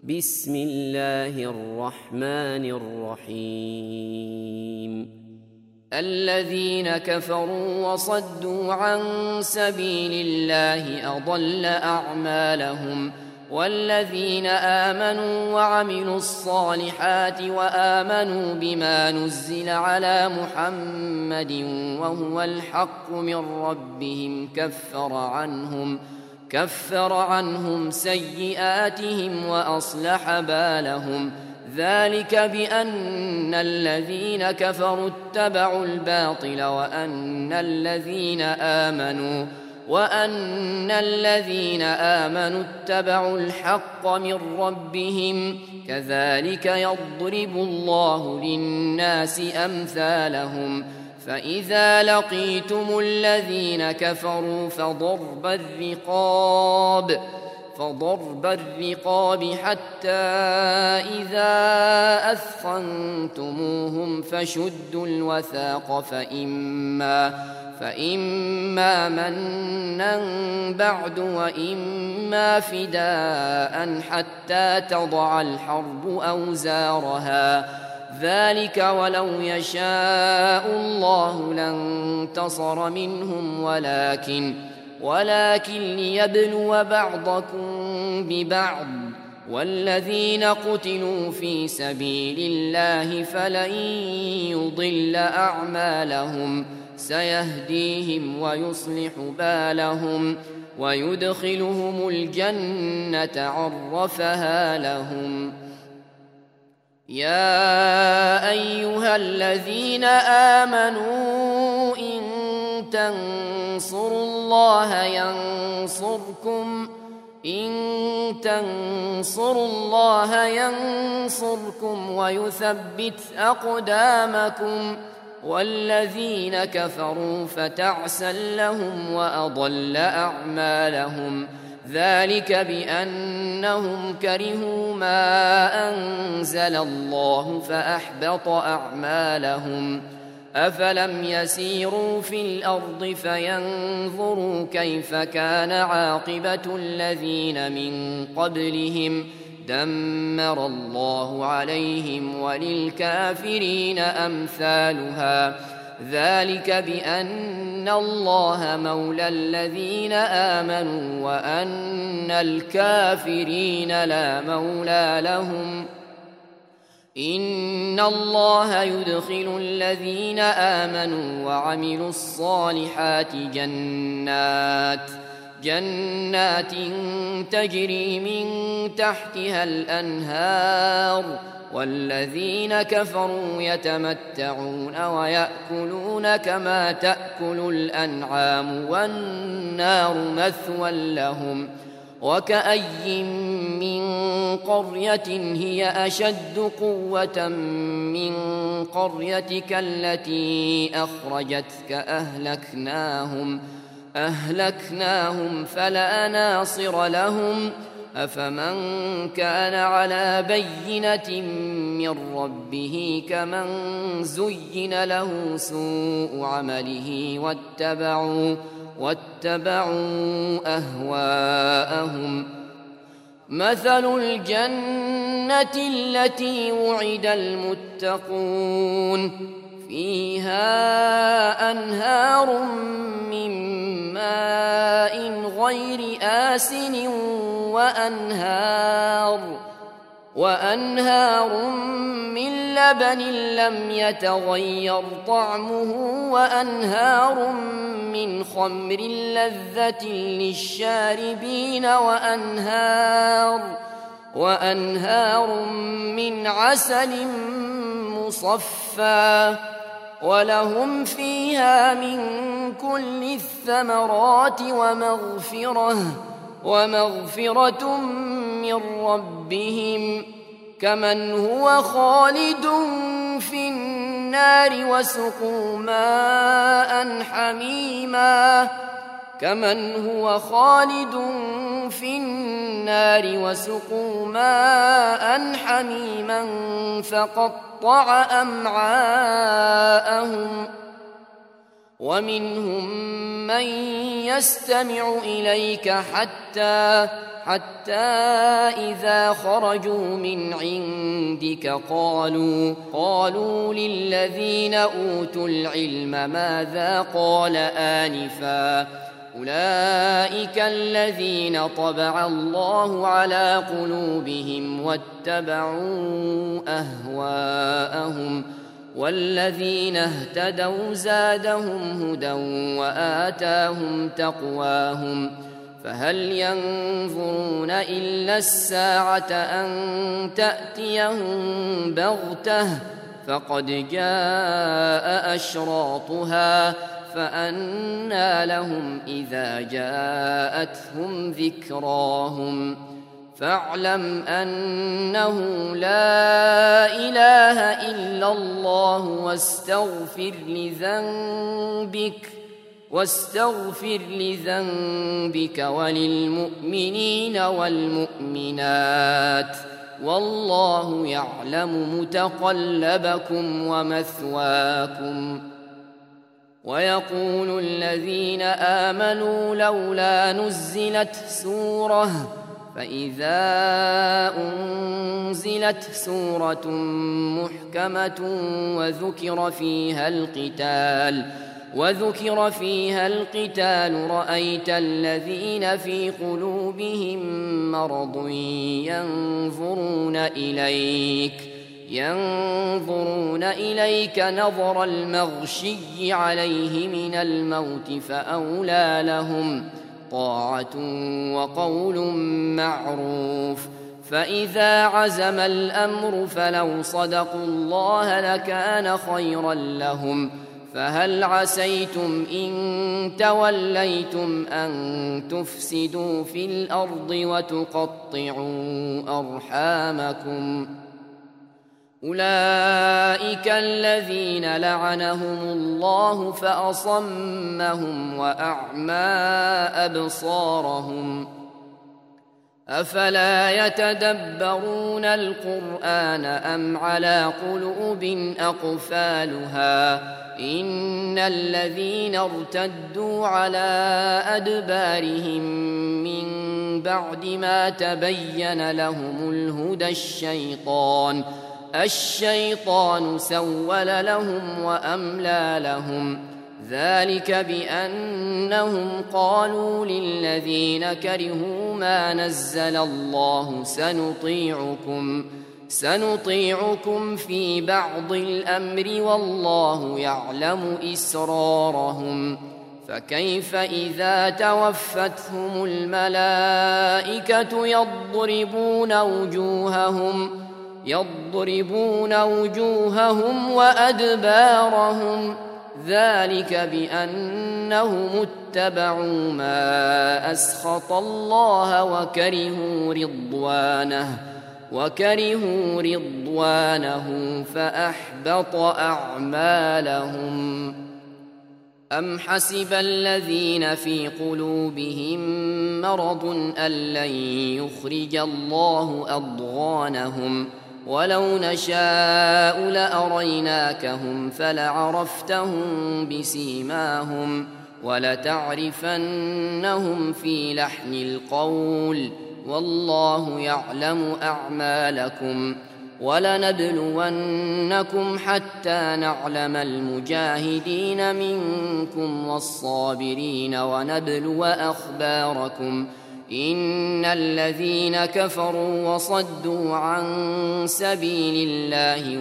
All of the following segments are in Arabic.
بسم الله الرحمن الرحيم الذين كفروا وصدوا عن سبيل الله أضل أعمالهم والذين آمنوا وعملوا الصالحات وآمنوا بما نزل على محمد وهو الحق من ربهم كفر عنهم سيئاتهم وأصلح بالهم ذلك بأن الذين كفروا اتبعوا الباطل وأن الذين آمنوا اتبعوا الحق من ربهم كذلك يضرب الله للناس أمثالهم فإذا لقيتم الذين كفروا فضرب الرقاب حتى إذا أثخنتموهم فشدوا الوثاق فإما منا بعد وإما فداء حتى تضع الحرب أوزارها ذلك ولو يشاء الله لانتصر منهم ولكن ليبلو بعضكم ببعض والذين قتلوا في سبيل الله فلن يضل أعمالهم سيهديهم ويصلح بالهم ويدخلهم الجنة عرفها لهم يا أيها الذين آمنوا إن تنصروا الله ينصركم ويثبت أقدامكم والذين كفروا فتعسا لهم وأضل أعمالهم ذلك بأنهم كرهوا ما أنزل الله فأحبط أعمالهم أفلم يسيروا في الأرض فينظروا كيف كان عاقبة الذين من قبلهم دمر الله عليهم وللكافرين أمثالها ذلك بأن الله مولى الذين آمنوا وأن الكافرين لا مولى لهم إن الله يدخل الذين آمنوا وعملوا الصالحات جنات تجري من تحتها الأنهار والذين كفروا يتمتعون ويأكلون كما تأكل الأنعام والنار مثوى لهم وكأي من قرية هي أشد قوة من قريتك التي أخرجتك أهلكناهم فلا ناصر لهم أفمن كان على بينة من ربه كمن زين له سوء عمله واتبعوا أهواءهم مثل الجنة التي وعد المتقون فيها أنهار من ماء غير آسن وأنهار من لبن لم يتغير طعمه وأنهار من خمر لذة للشاربين وأنهار من عسل مصفى ولهم فيها من كل الثمرات ومغفرة من ربهم كمن هو خالد في النار وسقوا ماء حميما فقطع أمعاءهم ومنهم من يستمع إليك حتى حتى إذا خرجوا من عندك قالوا للذين أوتوا العلم ماذا قال آنفا أولئك الذين طبع الله على قلوبهم واتبعوا أهواءهم والذين اهتدوا زادهم هدى وآتاهم تقواهم فهل ينظرون إلا الساعة أن تأتيهم بغتة فقد جاء أشراطها فأنى لهم إذا جاءتهم ذكراهم فاعلم أنه لا إله إلا الله واستغفر لذنبك وللمؤمنين والمؤمنات والله يعلم متقلبكم ومثواكم. ويقول الذين آمنوا لولا نزلت سورة فإذا أنزلت سورة محكمة وذكر فيها القتال رأيت الذين في قلوبهم مرض ينظرون إليك نظر المغشي عليه من الموت فأولى لهم طاعة وقول معروف فإذا عزم الأمر فلو صدقوا الله لكان خيرا لهم فهل عسيتم إن توليتم أن تفسدوا في الأرض وتقطعوا أرحامكم أولئك الذين لعنهم الله فأصمهم وأعمى أبصارهم أفلا يتدبرون القرآن أم على قلوب أقفالها إن الذين ارتدوا على أدبارهم من بعد ما تبين لهم الهدى الشيطان سول لهم وأملى لهم ذلك بأنهم قالوا للذين كرهوا ما نزل الله سنطيعكم في بعض الأمر والله يعلم إسرارهم فكيف إذا توفتهم الملائكة يضربون وجوههم وأدبارهم ذلك بأنهم اتبعوا ما أسخط الله وكرهوا رضوانه فأحبط أعمالهم أم حسب الذين في قلوبهم مرض أن لن يخرج الله أضغانهم ولو نشاء لأريناكهم فلعرفتهم بسيماهم ولتعرفنهم في لحن القول والله يعلم أعمالكم ولنبلونكم حتى نعلم المجاهدين منكم والصابرين ونبلو أخباركم إن الذين كفروا وصدوا عن سبيل الله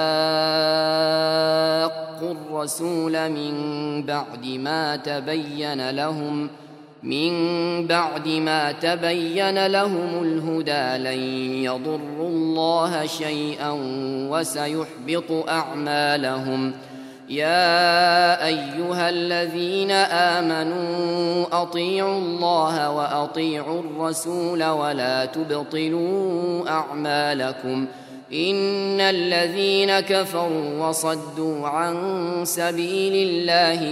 وشاقوا الرسول من بعد ما تبين لهم الهدى لن يضروا الله شيئا وسيحبط أعمالهم يا أيها الذين آمنوا أطيعوا الله وأطيعوا الرسول ولا تبطلوا أعمالكم إن الذين كفروا وصدوا عن سبيل الله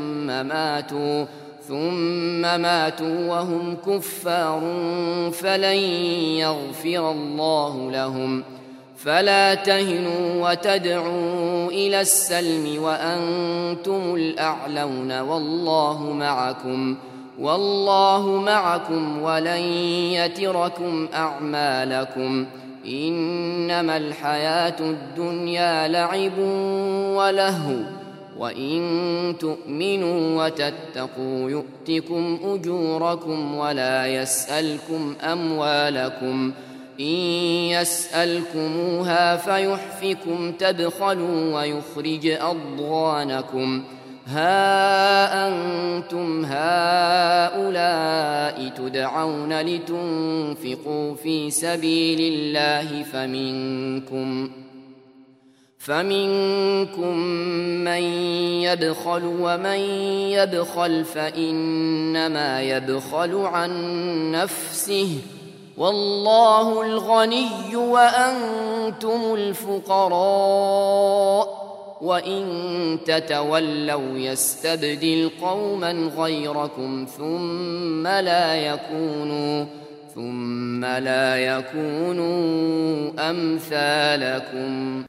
ثم ماتوا وهم كفار فلن يغفر الله لهم فلا تهنوا وتدعوا إلى السلم وأنتم الأعلون والله معكم والله معكم ولن يتركم أعمالكم إنما الحياة الدنيا لعب ولهو وإن تؤمنوا وتتقوا يؤتكم أجوركم ولا يسألكم أموالكم إن يسألكموها فيحفكم تبخلوا ويخرج أضغانكم ها أنتم هؤلاء تدعون لتنفقوا في سبيل الله فمنكم من يبخل ومن يبخل فإنما يبخل عن نفسه والله الغني وأنتم الفقراء وإن تتولوا يستبدل قوما غيركم ثم لا يكونوا أمثالكم.